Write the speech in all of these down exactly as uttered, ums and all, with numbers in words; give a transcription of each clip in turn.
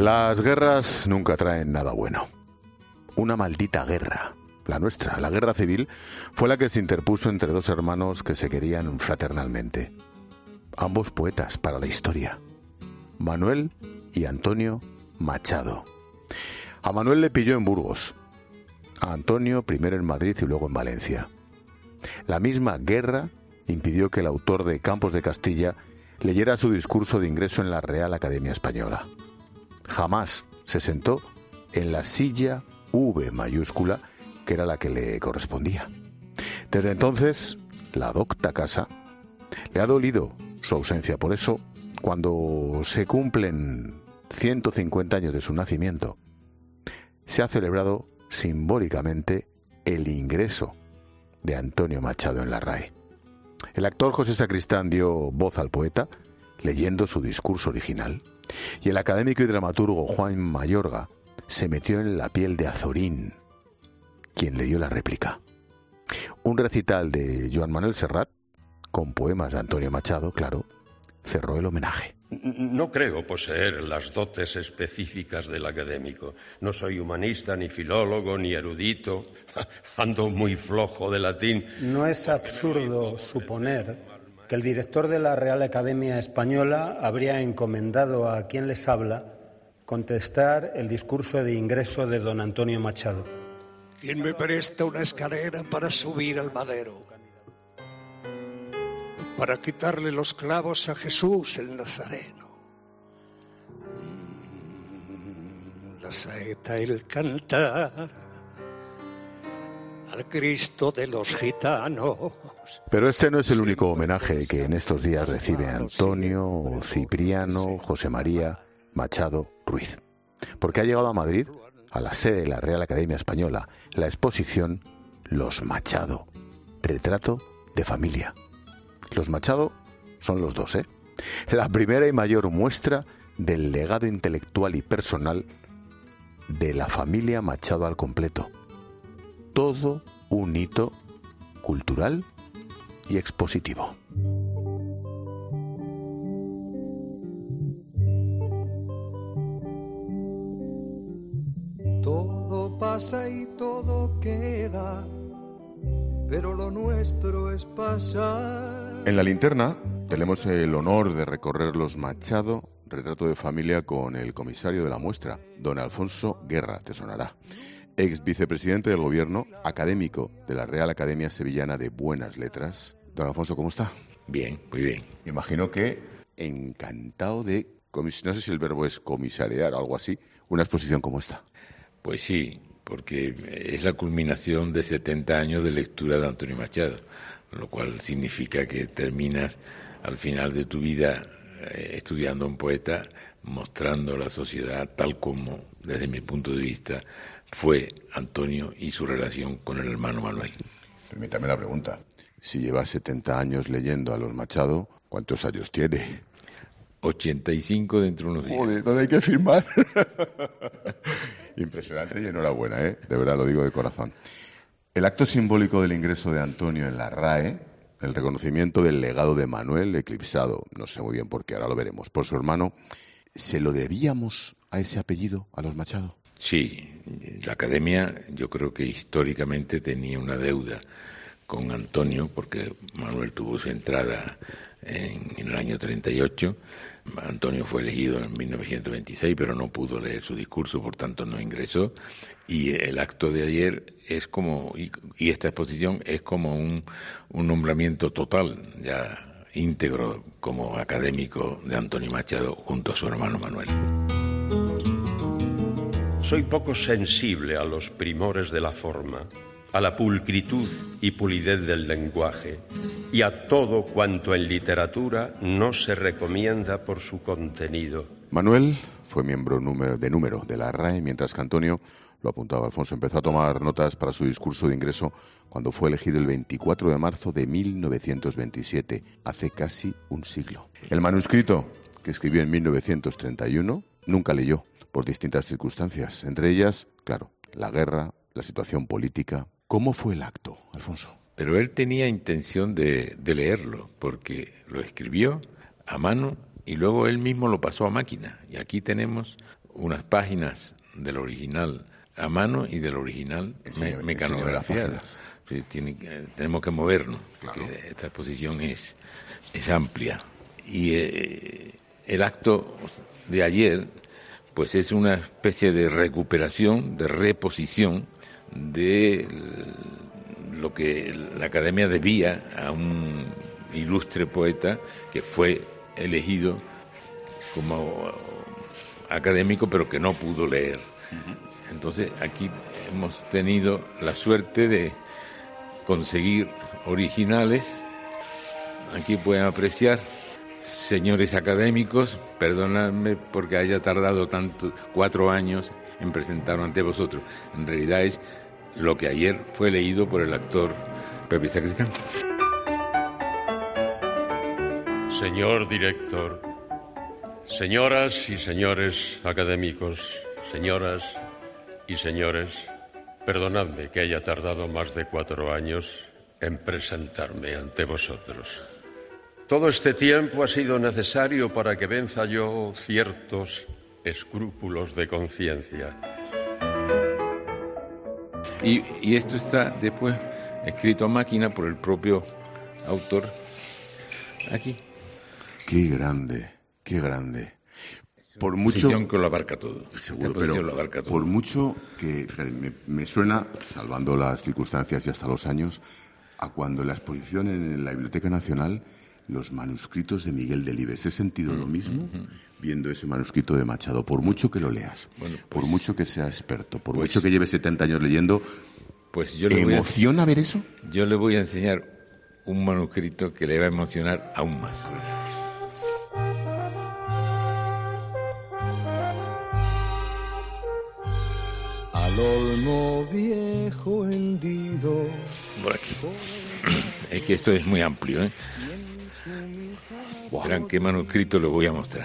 Las guerras nunca traen nada bueno. Una maldita guerra, la nuestra, la guerra civil, fue la que se interpuso entre dos hermanos que se querían fraternalmente. Ambos poetas para la historia, Manuel y Antonio Machado. A Manuel le pilló en Burgos, a Antonio primero en Madrid y luego en Valencia. La misma guerra impidió que el autor de Campos de Castilla leyera su discurso de ingreso en la Real Academia Española. Jamás se sentó en la silla V mayúscula, que era la que le correspondía. Desde entonces, la docta casa le ha dolido su ausencia. Por eso, cuando se cumplen ciento cincuenta años de su nacimiento, se ha celebrado simbólicamente el ingreso de Antonio Machado en la R A E. El actor José Sacristán dio voz al poeta, leyendo su discurso original, y el académico y dramaturgo Juan Mayorga se metió en la piel de Azorín, quien le dio la réplica. Un recital de Joan Manuel Serrat, con poemas de Antonio Machado, claro, cerró el homenaje. No creo poseer las dotes específicas del académico. No soy humanista, ni filólogo, ni erudito. Ando muy flojo de latín. No es absurdo suponer que el director de la Real Academia Española habría encomendado a quien les habla contestar el discurso de ingreso de don Antonio Machado. ¿Quién me presta una escalera para subir al madero? Para quitarle los clavos a Jesús el Nazareno. La saeta, el cantar al Cristo de los gitanos. Pero este no es el único homenaje que en estos días recibe Antonio, Cipriano, José María Machado Ruiz. Porque ha llegado a Madrid, a la sede de la Real Academia Española, la exposición Los Machado, retrato de familia. Los Machado son los dos, ¿eh? La primera y mayor muestra del legado intelectual y personal de la familia Machado al completo. Todo un hito cultural y expositivo. Todo pasa y todo queda, pero lo nuestro es pasar. En La Linterna tenemos el honor de recorrer Los Machado, retrato de familia, con el comisario de la muestra, don Alfonso Guerra, te sonará. Ex vicepresidente del Gobierno, académico de la Real Academia Sevillana de Buenas Letras. Don Alfonso, ¿cómo está? Bien, muy bien. Imagino que encantado de, no sé si el verbo es comisariar o algo así, una exposición como esta. Pues sí, porque es la culminación de setenta años de lectura de Antonio Machado, lo cual significa que terminas al final de tu vida eh, estudiando a un poeta, mostrando la sociedad tal como, desde mi punto de vista, fue Antonio y su relación con el hermano Manuel. Permítame la pregunta. Si lleva setenta años leyendo a los Machado, ¿cuántos años tiene? ochenta y cinco dentro de unos días. Joder, ¿dónde hay que firmar? Impresionante y enhorabuena, ¿eh? De verdad, lo digo de corazón. El acto simbólico del ingreso de Antonio en la R A E, el reconocimiento del legado de Manuel, eclipsado, no sé muy bien por qué, ahora lo veremos, por su hermano, ¿se lo debíamos a ese apellido, a los Machado? Sí, la Academia yo creo que históricamente tenía una deuda con Antonio, porque Manuel tuvo su entrada en, en el año treinta y ocho, Antonio fue elegido en mil novecientos veintiséis, pero no pudo leer su discurso, por tanto no ingresó, y el acto de ayer es como, y, y esta exposición es como un, un nombramiento total, ya íntegro como académico de Antonio Machado junto a su hermano Manuel. Soy poco sensible a los primores de la forma, a la pulcritud y pulidez del lenguaje y a todo cuanto en literatura no se recomienda por su contenido. Manuel fue miembro número, de número de la R A E, mientras que Antonio, lo apuntaba Alfonso, empezó a tomar notas para su discurso de ingreso cuando fue elegido el veinticuatro de marzo de mil novecientos veintisiete, hace casi un siglo. El manuscrito, que escribió en mil novecientos treinta y uno, nunca leyó por distintas circunstancias, entre ellas, claro, la guerra, la situación política. ¿Cómo fue el acto, Alfonso? Pero él tenía intención de, de leerlo, porque lo escribió a mano y luego él mismo lo pasó a máquina. Y aquí tenemos unas páginas del original a mano y del original me, mecanografiado. Sí, tiene, tenemos que movernos, claro. Que esta exposición es, es amplia. Y eh, el acto de ayer, pues es una especie de recuperación, de reposición de lo que la Academia debía a un ilustre poeta que fue elegido como académico pero que no pudo leer. Uh-huh. Entonces aquí hemos tenido la suerte de conseguir originales. Aquí pueden apreciar, señores académicos, perdonadme porque haya tardado tanto, cuatro años en presentarlo ante vosotros. En realidad es lo que ayer fue leído por el actor Pepe Sacristán. Señor director, señoras y señores académicos, señoras y señores, perdonadme que haya tardado más de cuatro años en presentarme ante vosotros. Todo este tiempo ha sido necesario para que venza yo ciertos escrúpulos de conciencia. Y, y esto está después escrito a máquina por el propio autor aquí. Qué grande, qué grande. Por mucho que lo abarca todo. Seguro, pero lo abarca todo. Por mucho que, fíjate, me, me suena, salvando las circunstancias y hasta los años, a cuando en la exposición en la Biblioteca Nacional, los manuscritos de Miguel Delibes. He sentido mm, lo mismo mm, viendo ese manuscrito de Machado. Por mucho que lo leas, bueno, pues, por mucho que sea experto, por pues, mucho que lleve setenta años leyendo, pues yo le ¿emociona voy a, ver eso? Yo le voy a enseñar un manuscrito que le va a emocionar aún más. A ver. Al olmo viejo hendido. Por aquí. Es que esto es muy amplio, ¿eh? Wow. Verán qué manuscrito le voy a mostrar.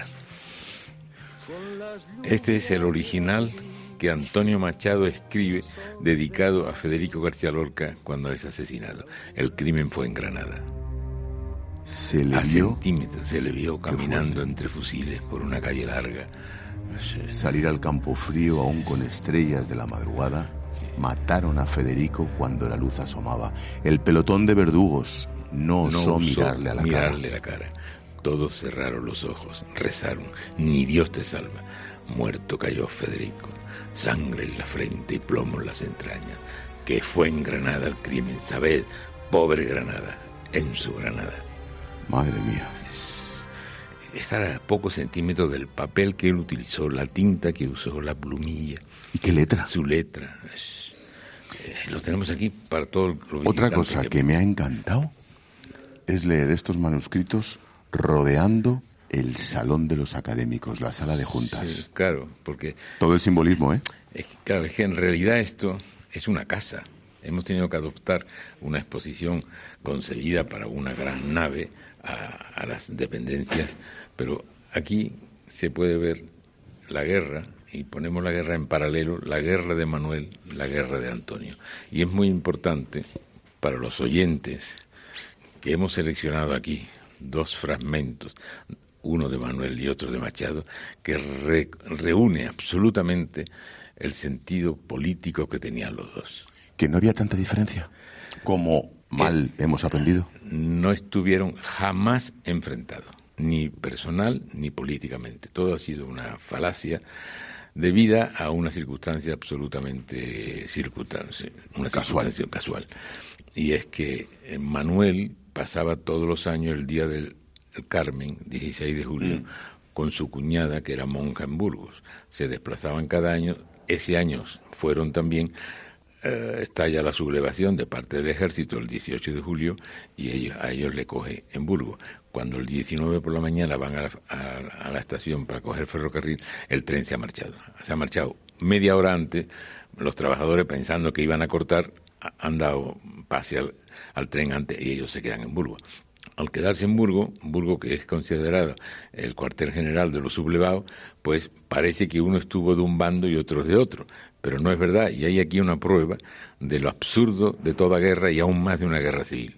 Este es el original que Antonio Machado escribe dedicado a Federico García Lorca cuando es asesinado. El crimen fue en Granada. Se le a vio centímetros, se le vio caminando entre fusiles por una calle larga. Salir al campo frío aún con estrellas de la madrugada. Sí. Mataron a Federico cuando la luz asomaba. El pelotón de verdugos no, no osó mirarle a la mirarle cara. la cara. Todos cerraron los ojos, rezaron, ni Dios te salva. Muerto cayó Federico, sangre en la frente y plomo en las entrañas. Que fue en Granada el crimen, sabed, pobre Granada, en su Granada. Madre mía. Estar a pocos centímetros del papel que él utilizó, la tinta que usó, la plumilla. ¿Y qué letra? Su letra. Es, eh, lo tenemos aquí para todo el club. Otra cosa que... que me ha encantado es leer estos manuscritos rodeando el Salón de los Académicos, la sala de juntas. Sí, claro, porque... Todo el simbolismo, ¿eh? Es que, claro, es que en realidad esto es una casa. Hemos tenido que adoptar una exposición concebida para una gran nave a, a las dependencias, pero aquí se puede ver la guerra, y ponemos la guerra en paralelo, la guerra de Manuel, la guerra de Antonio. Y es muy importante para los oyentes que hemos seleccionado aquí dos fragmentos, uno de Manuel y otro de Machado, que re, reúne absolutamente el sentido político que tenían los dos. Que no había tanta diferencia como mal que hemos aprendido. No estuvieron jamás enfrentados, ni personal ni políticamente. Todo ha sido una falacia debida a una circunstancia absolutamente circunstancia, una casual. circunstancia casual. Y es que Manuel pasaba todos los años el día del Carmen, dieciséis de julio, mm. con su cuñada, que era monja en Burgos. Se desplazaban cada año. Ese año fueron también, eh, estalla la sublevación de parte del ejército el dieciocho de julio y ellos, a ellos le coge en Burgos. Cuando el diecinueve por la mañana van a la, a, a la estación para coger ferrocarril, el tren se ha marchado. Se ha marchado media hora antes. Los trabajadores, pensando que iban a cortar, han dado pase al, al tren antes y ellos se quedan en Burgos. Al quedarse en Burgos, Burgos que es considerado el cuartel general de los sublevados, pues parece que uno estuvo de un bando y otro de otro, pero no es verdad, y hay aquí una prueba de lo absurdo de toda guerra y aún más de una guerra civil.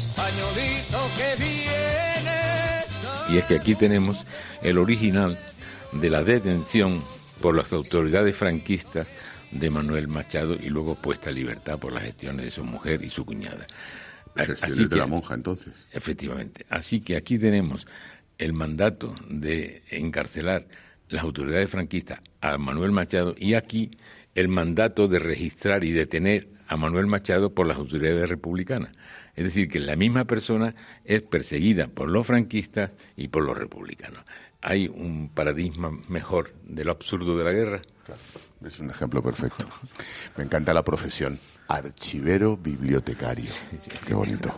Españolito que vienes. Y es que aquí tenemos el original de la detención por las autoridades franquistas de Manuel Machado y luego puesta a libertad por las gestiones de su mujer y su cuñada. Las gestiones de la monja, entonces. Efectivamente. Así que aquí tenemos el mandato de encarcelar las autoridades franquistas a Manuel Machado y aquí el mandato de registrar y detener a Manuel Machado por las autoridades republicanas. Es decir, que la misma persona es perseguida por los franquistas y por los republicanos. ¿Hay un paradigma mejor de lo absurdo de la guerra? Claro, es un ejemplo perfecto. Me encanta la profesión. Archivero bibliotecario. Qué bonito.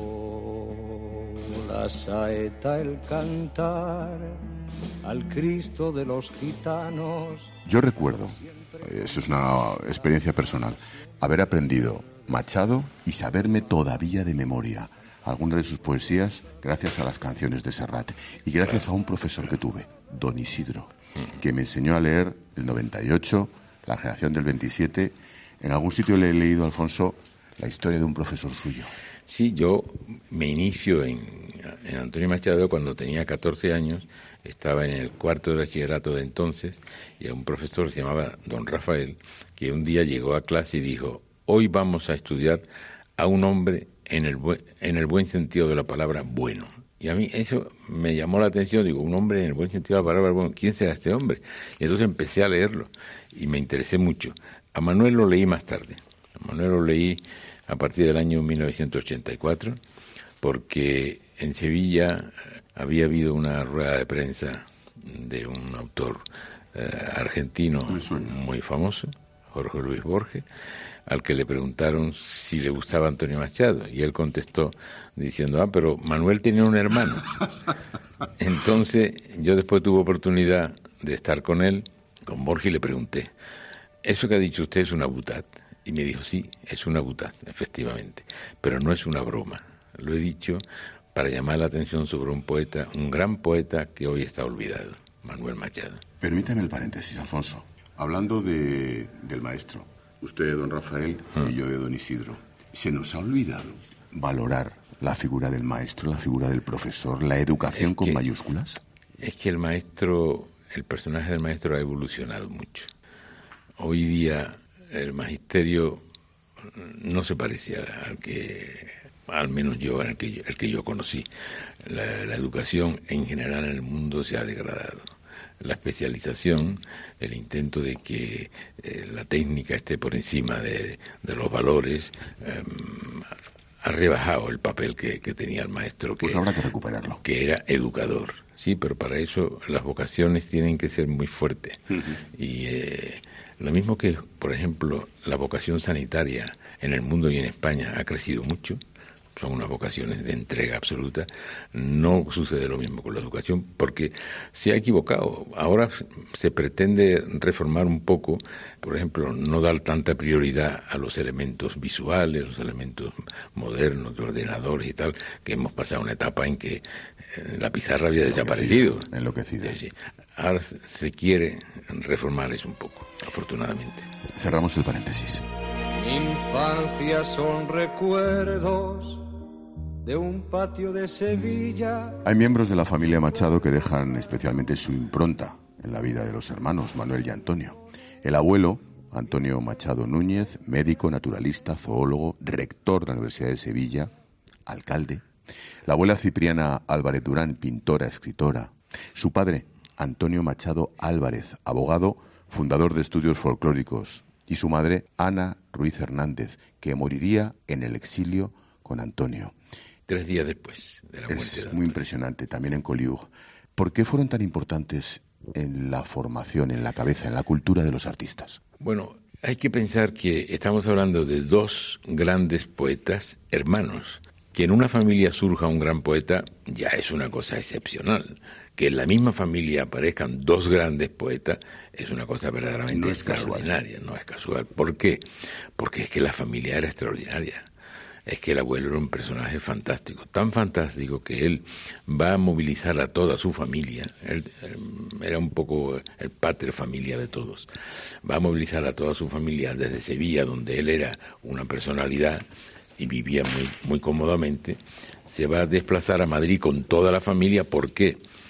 La saeta, el cantar al Cristo de los gitanos. Yo recuerdo, esto es una experiencia personal, haber aprendido Machado y saberme todavía de memoria algunas de sus poesías gracias a las canciones de Serrat y gracias a un profesor que tuve, don Isidro, que me enseñó a leer el noventa y ocho, la generación del veintisiete. En algún sitio le he leído, Alfonso, la historia de un profesor suyo. Sí, yo me inicio en, en Antonio Machado cuando tenía catorce años, estaba en el cuarto de bachillerato de entonces, y un profesor se llamaba don Rafael, que un día llegó a clase y dijo: hoy vamos a estudiar a un hombre en el, bu- en el buen sentido de la palabra bueno. Y a mí eso me llamó la atención, digo, un hombre en el buen sentido de la palabra bueno, ¿quién será este hombre? Y entonces empecé a leerlo y me interesé mucho. A Manuel lo leí más tarde, a Manuel lo leí a partir del año mil novecientos ochenta y cuatro, porque en Sevilla había habido una rueda de prensa de un autor eh, argentino muy famoso, Jorge Luis Borges, al que le preguntaron si le gustaba Antonio Machado, y él contestó diciendo: ah, pero Manuel tenía un hermano. Entonces yo después tuve oportunidad de estar con él, con Borges, y le pregunté: ¿eso que ha dicho usted es una butad? Y me dijo: sí, es una butad, efectivamente, pero no es una broma. Lo he dicho para llamar la atención sobre un poeta, un gran poeta que hoy está olvidado, Manuel Machado. Permítame el paréntesis, Alfonso. Hablando de, del maestro, usted de don Rafael uh-huh. y yo de don Isidro, ¿se nos ha olvidado valorar la figura del maestro, la figura del profesor, la educación es con que, mayúsculas? Es que el maestro, el personaje del maestro ha evolucionado mucho. Hoy día el magisterio no se parece al que, al menos yo, al que yo, el que yo conocí. La, la educación en general en el mundo se ha degradado. La especialización, el intento de que eh, la técnica esté por encima de, de los valores, eh, ha rebajado el papel que, que tenía el maestro, que, pues habrá que recuperarlo, que era educador. Sí, pero para eso las vocaciones tienen que ser muy fuertes. Uh-huh. Y eh, lo mismo que, por ejemplo, la vocación sanitaria en el mundo y en España ha crecido mucho, son unas vocaciones de entrega absoluta. No sucede lo mismo con la educación porque se ha equivocado. Ahora se pretende reformar un poco, por ejemplo, no dar tanta prioridad a los elementos visuales, los elementos modernos de ordenadores y tal, que hemos pasado una etapa en que la pizarra había desaparecido. Enloquecido. Sí, sí. Ahora se quiere reformar eso un poco, afortunadamente. Cerramos el paréntesis. Infancia son recuerdos de un patio de Sevilla. Hay miembros de la familia Machado que dejan especialmente su impronta en la vida de los hermanos Manuel y Antonio. El abuelo, Antonio Machado Núñez, médico, naturalista, zoólogo, rector de la Universidad de Sevilla, alcalde. La abuela Cipriana Álvarez Durán, pintora, escritora. Su padre, Antonio Machado Álvarez, abogado, fundador de Estudios Folclóricos. Y su madre, Ana Ruiz Hernández, que moriría en el exilio con Antonio. Tres días después de la muerte de Antonio. Es muy impresionante, también en Collioure. ¿Por qué fueron tan importantes en la formación, en la cabeza, en la cultura de los artistas? Bueno, hay que pensar que estamos hablando de dos grandes poetas hermanos. Que en una familia surja un gran poeta ya es una cosa excepcional. Que en la misma familia aparezcan dos grandes poetas es una cosa verdaderamente no es extraordinaria. Casual. No es casual. ¿Por qué? Porque es que la familia era extraordinaria. Es que el abuelo era un personaje fantástico, tan fantástico que él va a movilizar a toda su familia. Él, él era un poco el pater familia de todos. Va a movilizar a toda su familia desde Sevilla, donde él era una personalidad y vivía muy, muy cómodamente. Se va a desplazar a Madrid con toda la familia. ¿Por qué?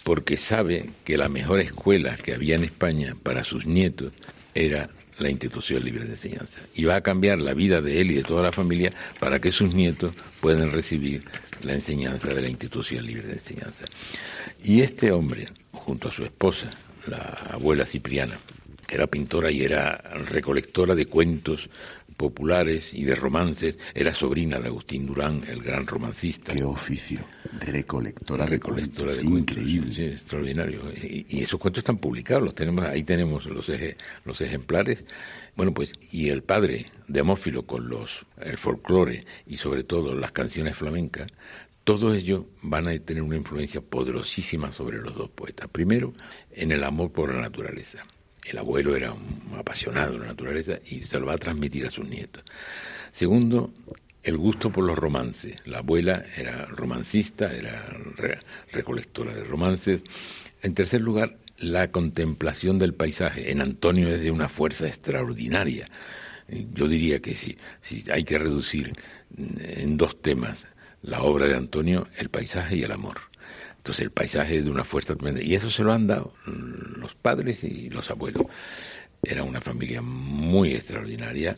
porque sabe que la mejor escuela que había en España para sus nietos era la institución libre de enseñanza. Y va a cambiar la vida de él y de toda la familia para que sus nietos puedan recibir la enseñanza de la institución libre de enseñanza. Y este hombre, junto a su esposa, la abuela Cipriana, era pintora y era recolectora de cuentos populares y de romances, era sobrina de Agustín Durán, el gran romancista. ¡Qué oficio! Recolectora, recolectora de cuentos. De increíble. Sí, extraordinario. Y, y esos cuentos están publicados, los tenemos, ahí tenemos los, eje, los ejemplares. Bueno, pues, y el padre Demófilo con los el folclore y sobre todo las canciones flamencas, todo ello van a tener una influencia poderosísima sobre los dos poetas. Primero, en el amor por la naturaleza. El abuelo era un apasionado de la naturaleza y se lo va a transmitir a sus nietos. Segundo, el gusto por los romances. La abuela era romancista, era re- recolectora de romances. En tercer lugar, la contemplación del paisaje. En Antonio es de una fuerza extraordinaria. Yo diría que si, si hay que reducir en dos temas la obra de Antonio, el paisaje y el amor. Entonces el paisaje es de una fuerza tremenda. Y eso se lo han dado los padres y los abuelos. Era una familia muy extraordinaria.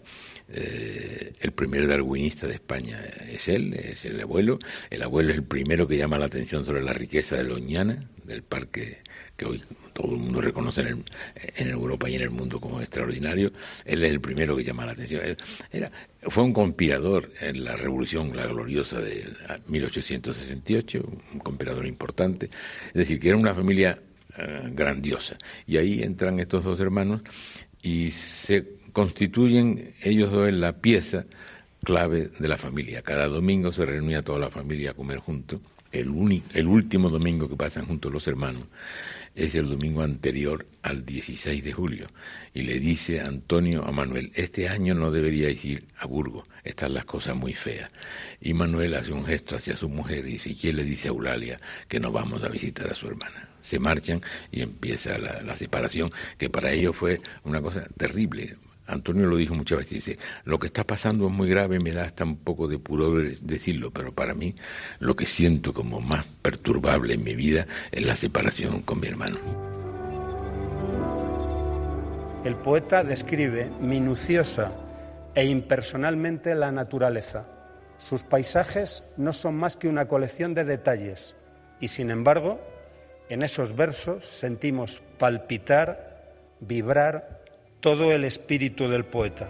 Eh, el primer darwinista de España es él, es el abuelo. El abuelo es el primero que llama la atención sobre la riqueza de Doñana, del parque que hoy todo el mundo reconoce en, el, en Europa y en el mundo como extraordinario. Él es el primero que llama la atención. Él era, fue un conspirador en la Revolución, la gloriosa de mil ochocientos sesenta y ocho, un conspirador importante. Es decir, que era una familia uh, grandiosa. Y ahí entran estos dos hermanos y se constituyen ellos dos en la pieza clave de la familia. Cada domingo se reunía toda la familia a comer juntos. El, único, el último domingo que pasan juntos los hermanos es el domingo anterior al dieciséis de julio. Y le dice Antonio a Manuel, este año no deberíais ir a Burgos, están las cosas muy feas. Y Manuel hace un gesto hacia su mujer y dice, ¿quién le dice a Eulalia que no vamos a visitar a su hermana? Se marchan y empieza la, la separación, que para ellos fue una cosa terrible. Antonio lo dijo muchas veces, dice, lo que está pasando es muy grave, me da hasta un poco de pudor decirlo, pero para mí lo que siento como más perturbable en mi vida es la separación con mi hermano. El poeta describe minuciosa e impersonalmente la naturaleza. Sus paisajes no son más que una colección de detalles y, sin embargo, en esos versos sentimos palpitar, vibrar todo el espíritu del poeta.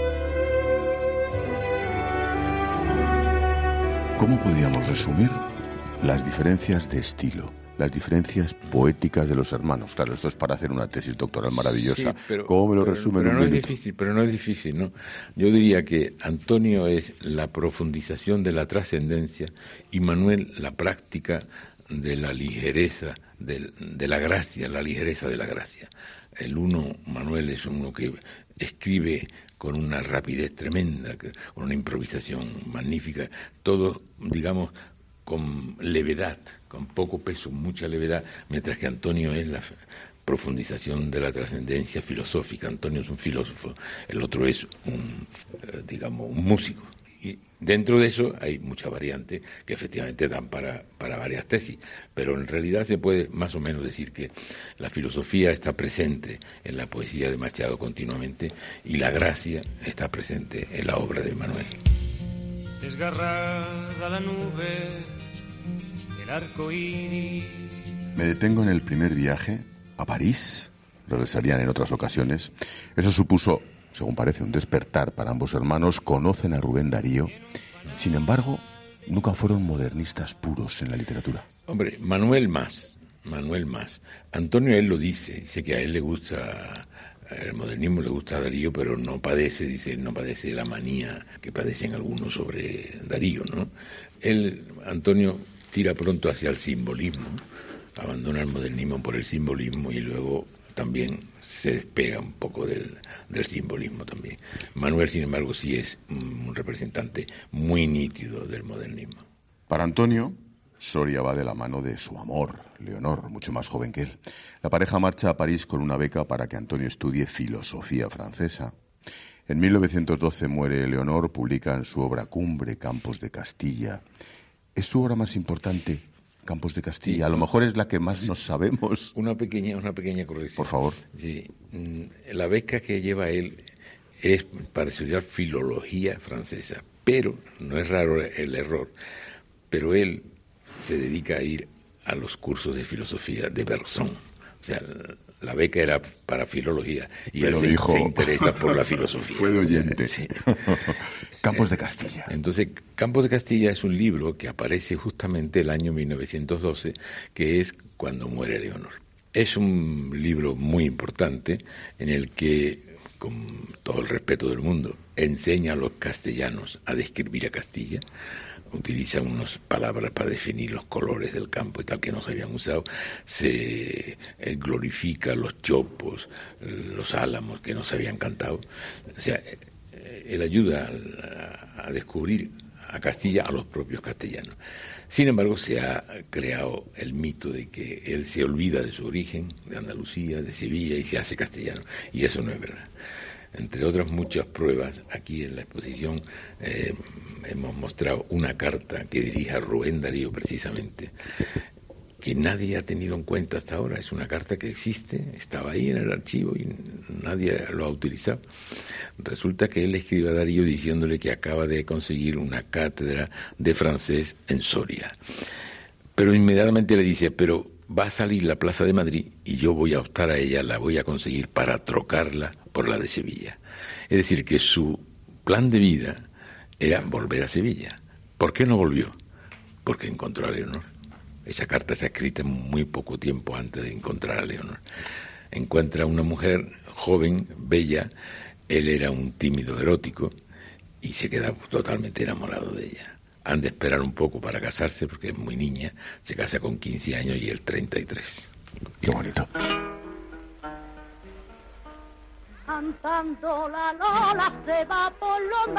¿Cómo podríamos resumir las diferencias de estilo, las diferencias poéticas de los hermanos? Claro, esto es para hacer una tesis doctoral maravillosa. Sí, pero, ¿cómo me lo pero, resumen pero en un no minuto? Es difícil, pero no es difícil, ¿no? Yo diría que Antonio es la profundización de la trascendencia y Manuel la práctica de la ligereza, de, de la gracia, la ligereza de la gracia. El uno, Manuel, es uno que escribe con una rapidez tremenda, con una improvisación magnífica, todo, digamos, con levedad, con poco peso, mucha levedad, mientras que Antonio es la profundización de la trascendencia filosófica. Antonio es un filósofo, el otro es un, digamos, un músico. Y dentro de eso hay muchas variantes que efectivamente dan para, para varias tesis, pero en realidad se puede más o menos decir que la filosofía está presente en la poesía de Machado continuamente y la gracia está presente en la obra de Manuel. Desgarrada la nube, el arco iris. Me detengo en el primer viaje a París. Regresarían en otras ocasiones. Eso supuso, según parece, un despertar para ambos hermanos. Conocen a Rubén Darío. Sin embargo, nunca fueron modernistas puros en la literatura. Hombre, Manuel más, Manuel más. Antonio, él lo dice, dice que a él le gusta el modernismo, le gusta a Darío, pero no padece, dice, no padece la manía que padecen algunos sobre Darío, ¿no? Él, Antonio, tira pronto hacia el simbolismo, abandona el modernismo por el simbolismo y luego también se despega un poco del, del simbolismo también. Manuel, sin embargo, sí es un representante muy nítido del modernismo. Para Antonio, Soria va de la mano de su amor, Leonor, mucho más joven que él. La pareja marcha a París con una beca para que Antonio estudie filosofía francesa. En mil novecientos doce muere Leonor, publica en su obra cumbre Campos de Castilla. ¿Es su obra más importante Campos de Castilla. A lo mejor es la que más nos sabemos. Una pequeña, una pequeña corrección. Por favor. Sí, la beca que lleva él es para estudiar filología francesa, pero no es raro el error, pero él se dedica a ir a los cursos de filosofía de Bergson. O sea, la beca era para filología y pero él se, dijo, se interesa por la filosofía. Fue de oyente. Sí. Campos de Castilla. Entonces, Campos de Castilla es un libro que aparece justamente el año mil novecientos doce, que es cuando muere Leonor. Es un libro muy importante en el que, con todo el respeto del mundo, enseña a los castellanos a describir a Castilla. Utiliza unas palabras para definir los colores del campo y tal que no se habían usado, se eh, glorifica los chopos, los álamos que no se habían cantado. O sea, eh, él ayuda a, a descubrir a Castilla a los propios castellanos. Sin embargo, se ha creado el mito de que él se olvida de su origen, de Andalucía, de Sevilla, y se hace castellano, y eso no es verdad. Entre otras muchas pruebas, aquí en la exposición eh, hemos mostrado una carta que dirige a Rubén Darío precisamente, que nadie ha tenido en cuenta hasta ahora. Es una carta que existe, estaba ahí en el archivo y nadie lo ha utilizado. Resulta que él le escribe a Darío diciéndole que acaba de conseguir una cátedra de francés en Soria. Pero inmediatamente le dice, pero va a salir la Plaza de Madrid y yo voy a optar a ella, la voy a conseguir para trocarla por la de Sevilla. Es decir, que su plan de vida era volver a Sevilla. ¿Por qué no volvió? Porque encontró a Leonor. Esa carta está escrita muy poco tiempo antes de encontrar a Leonor. Encuentra a una mujer joven, bella, él era un tímido erótico y se queda totalmente enamorado de ella. Han de esperar un poco para casarse porque es muy niña, se casa con quince años y él treinta y tres. Qué bonito. Cantando la Lola se va por los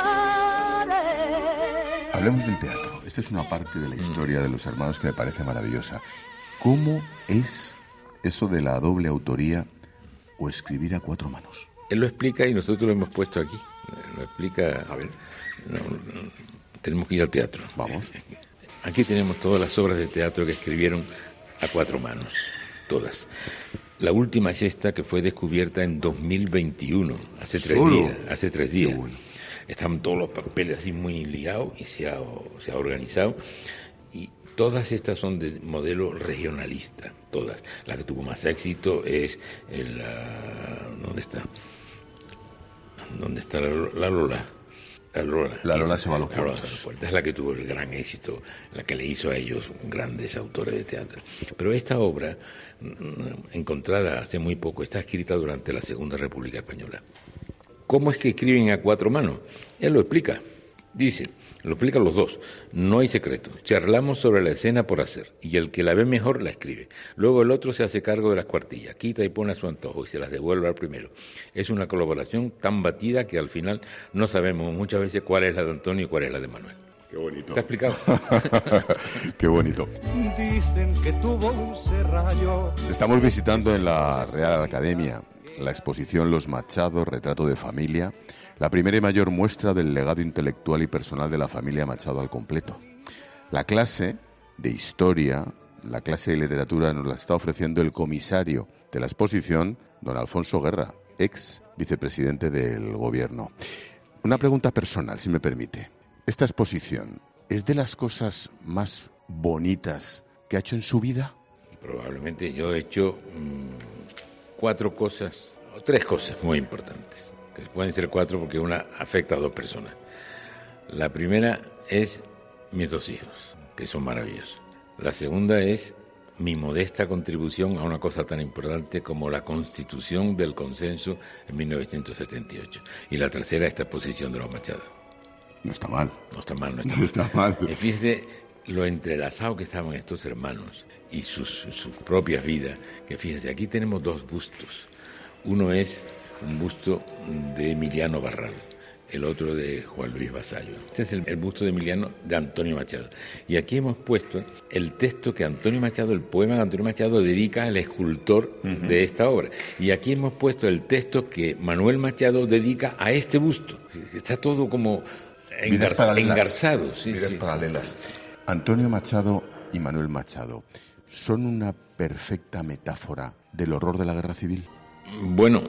mares. Hablemos del teatro. Esta es una parte de la historia de los hermanos que me parece maravillosa. ¿Cómo es eso de la doble autoría o escribir a cuatro manos? Él lo explica y nosotros lo hemos puesto aquí. Lo explica. A ver. No, no, tenemos que ir al teatro. Vamos. Aquí tenemos todas las obras de teatro que escribieron a cuatro manos. Todas. La última es esta, que fue descubierta en dos mil veintiuno, hace tres ¿Solo? días. Hace tres días. Bueno. Están todos los papeles así muy ligados y se ha, se ha organizado. Y todas estas son de modelo regionalista, todas. La que tuvo más éxito es la... ¿Dónde está? ¿Dónde está la, la Lola? La Lola, la Lola se va a los puertos. puertos. Es la que tuvo el gran éxito, la que le hizo a ellos grandes autores de teatro. Pero esta obra, encontrada hace muy poco, está escrita durante la Segunda República Española. ¿Cómo es que escriben a cuatro manos? Él lo explica. Dice, lo explican los dos. No hay secreto. Charlamos sobre la escena por hacer y el que la ve mejor la escribe. Luego el otro se hace cargo de las cuartillas, quita y pone a su antojo y se las devuelve al primero. Es una colaboración tan batida que al final no sabemos muchas veces cuál es la de Antonio y cuál es la de Manuel. Qué bonito. ¿Te ha explicado? Qué bonito. Dicen que tuvo un serrallo. Estamos visitando en la Real Academia la exposición Los Machado, retrato de familia, la primera y mayor muestra del legado intelectual y personal de la familia Machado al completo. La clase de historia, la clase de literatura nos la está ofreciendo el comisario de la exposición, don Alfonso Guerra, ex vicepresidente del gobierno. Una pregunta personal, si me permite. ¿Esta exposición es de las cosas más bonitas que ha hecho en su vida? Probablemente yo he hecho mmm, cuatro cosas, o tres cosas muy importantes. Que pueden ser cuatro porque una afecta a dos personas. La primera es mis dos hijos, que son maravillosos. La segunda es mi modesta contribución a una cosa tan importante como la Constitución del Consenso en mil novecientos setenta y ocho. Y la tercera, esta exposición de los Machado. No está mal. No está mal, no está no mal. Está mal. Y fíjese lo entrelazado que estaban estos hermanos y sus, sus propias vidas. Que fíjese, aquí tenemos dos bustos. Uno es un busto de Emiliano Barral, el otro de Juan Luis Vasallo. Este es el, el busto de Emiliano de Antonio Machado. Y aquí hemos puesto el texto que Antonio Machado, el poema de Antonio Machado, dedica al escultor uh-huh. de esta obra. Y aquí hemos puesto el texto que Manuel Machado dedica a este busto. Está todo como engar- engarzado. Sí, Vidas sí, paralelas. Sí, sí. Antonio Machado y Manuel Machado son una perfecta metáfora del horror de la guerra civil? Bueno,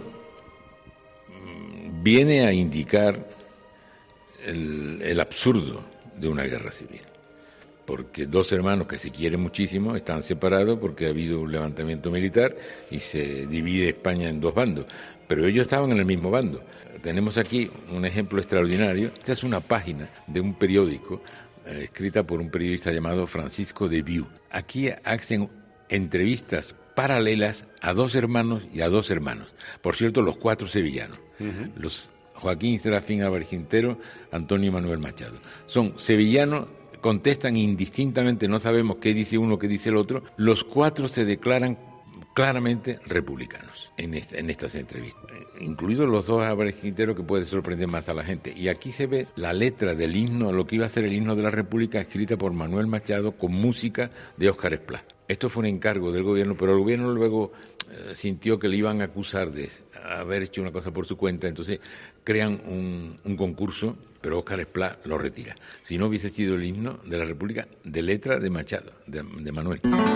viene a indicar el, el absurdo de una guerra civil, porque dos hermanos que se quieren muchísimo están separados porque ha habido un levantamiento militar y se divide España en dos bandos, pero ellos estaban en el mismo bando. Tenemos aquí un ejemplo extraordinario. Esta es una página de un periódico eh, escrita por un periodista llamado Francisco de Viu. Aquí hacen entrevistas paralelas a dos hermanos y a dos hermanos. Por cierto, los cuatro sevillanos. Uh-huh. Los Joaquín Serafín Álvarez Quintero, Antonio y Manuel Machado. Son sevillanos, contestan indistintamente, no sabemos qué dice uno, qué dice el otro. Los cuatro se declaran claramente republicanos en, esta, en estas entrevistas, incluidos los dos Álvarez Quintero, que puede sorprender más a la gente. Y aquí se ve la letra del himno, lo que iba a ser el himno de la República, escrita por Manuel Machado con música de Óscar Esplá. Esto fue un encargo del gobierno, pero el gobierno luego eh, sintió que le iban a acusar de haber hecho una cosa por su cuenta, entonces crean un, un concurso, pero Óscar Esplá lo retira. Si no hubiese sido el himno de la República de letra de Machado, de, de Manuel.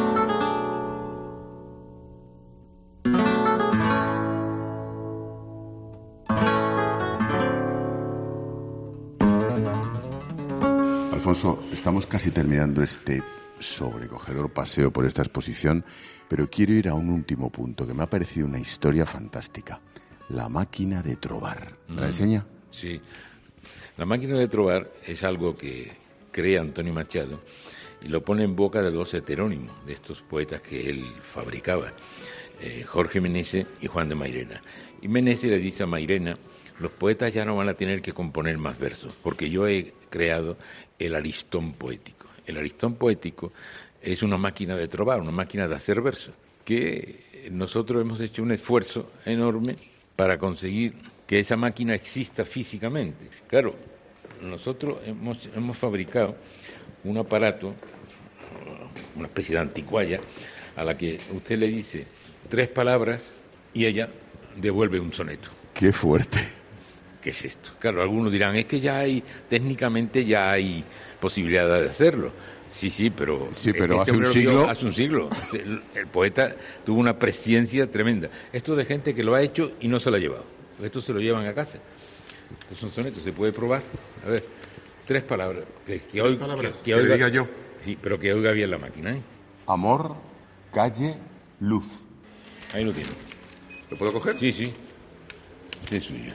Alfonso, estamos casi terminando este sobrecogedor paseo por esta exposición, pero quiero ir a un último punto que me ha parecido una historia fantástica. La máquina de trobar. ¿Me la enseña? Sí. La máquina de trobar es algo que crea Antonio Machado y lo pone en boca de dos heterónimos, de estos poetas que él fabricaba, eh, Jorge Meneses y Juan de Mairena. Y Meneses le dice a Mairena: los poetas ya no van a tener que componer más versos, porque yo he creado el aristón poético. El aristón poético es una máquina de trobar, una máquina de hacer versos, que nosotros hemos hecho un esfuerzo enorme para conseguir que esa máquina exista físicamente. Claro, nosotros hemos, hemos fabricado un aparato, una especie de anticuaya, a la que usted le dice tres palabras y ella devuelve un soneto. ¡Qué fuerte! ¿Qué es esto? Claro, algunos dirán, es que ya hay, técnicamente ya hay posibilidad de hacerlo. Sí, sí, pero, sí, pero este hace un siglo... Hace un siglo. El, el poeta tuvo una presciencia tremenda. Esto de gente que lo ha hecho y no se lo ha llevado. Esto se lo llevan a casa. Estos son sonetos, se puede probar. A ver, tres palabras. Que, que ¿Tres hoy, palabras? Que, que, que oiga, diga yo. Sí, pero que oiga bien la máquina, ¿eh? Amor, calle, luz. Ahí lo tiene. ¿Lo puedo coger? Sí, sí. Este es suyo.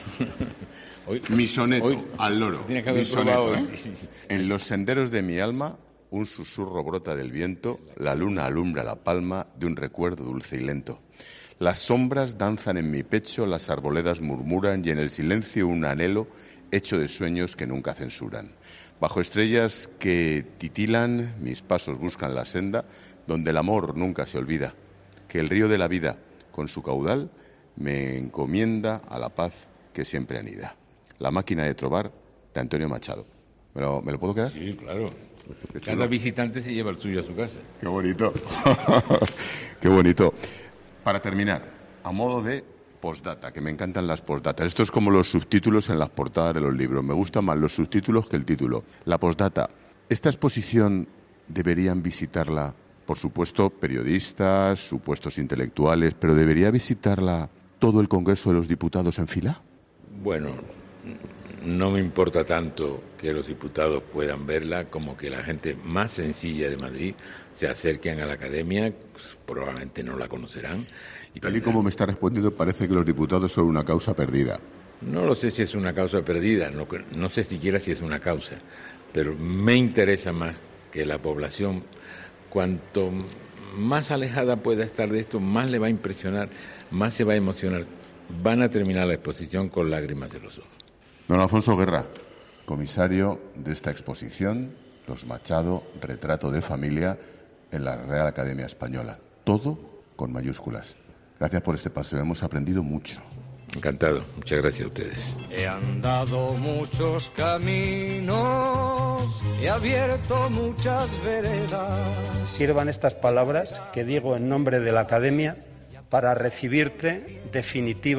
Hoy, mi soneto, hoy, al loro. Tiene que haber mi soneto, ¿eh? Sí, sí, sí. En los senderos de mi alma, un susurro brota del viento, la luna alumbra la palma de un recuerdo dulce y lento. Las sombras danzan en mi pecho, las arboledas murmuran y en el silencio un anhelo hecho de sueños que nunca censuran. Bajo estrellas que titilan, mis pasos buscan la senda donde el amor nunca se olvida. Que el río de la vida, con su caudal, me encomienda a la paz que siempre anida. La máquina de trobar de Antonio Machado. ¿Me lo, ¿me lo puedo quedar? Sí, claro. Cada visitante se lleva el suyo a su casa. Qué bonito. Qué bonito. Para terminar, a modo de postdata, que me encantan las postdatas. Esto es como los subtítulos en las portadas de los libros. Me gustan más los subtítulos que el título. La postdata. Esta exposición deberían visitarla, por supuesto, periodistas, supuestos intelectuales, pero ¿debería visitarla todo el Congreso de los Diputados en fila? Bueno, no me importa tanto que los diputados puedan verla como que la gente más sencilla de Madrid se acerquen a la academia, probablemente no la conocerán. Y tal y como me está respondiendo, parece que los diputados son una causa perdida. No lo sé si es una causa perdida, no, no sé siquiera si es una causa, pero me interesa más que la población, cuanto más alejada pueda estar de esto, más le va a impresionar, más se va a emocionar. Van a terminar la exposición con lágrimas de los ojos. Don Alfonso Guerra, comisario de esta exposición, Los Machado, retrato de familia, en la Real Academia Española. Todo con mayúsculas. Gracias por este paseo, hemos aprendido mucho. Encantado, muchas gracias a ustedes. He andado muchos caminos, he abierto muchas veredas. Sirvan estas palabras que digo en nombre de la Academia para recibirte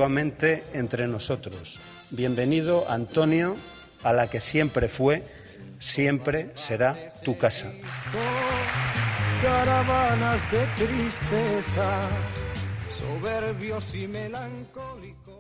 definitivamente entre nosotros. Bienvenido, Antonio, a la que siempre fue siempre será tu casa. Caravanas de tristeza, soberbios y melancólicos.